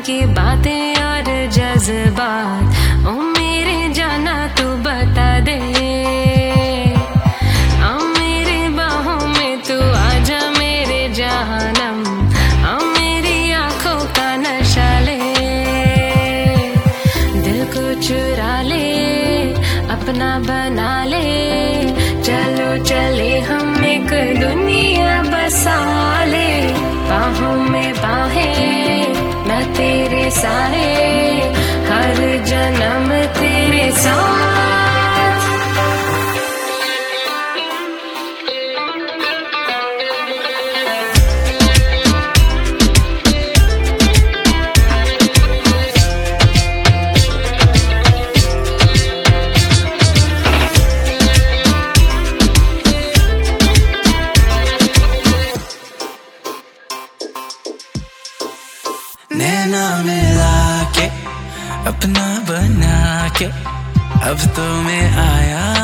की बातें और जज्बात, ओ मेरे जाना तू बता दे। आ मेरे बाहों में तू आजा मेरे जहानम, आ मेरी आंखों का नशा ले, दिल को चुरा ले अपना बना ले। चलो चले हम एक दुनिया बसा ले, बाहों में बाहें मैं तेरे साए, हर जन्म तेरे साथ। नैना मिला के अपना बना के अब तो मैं आया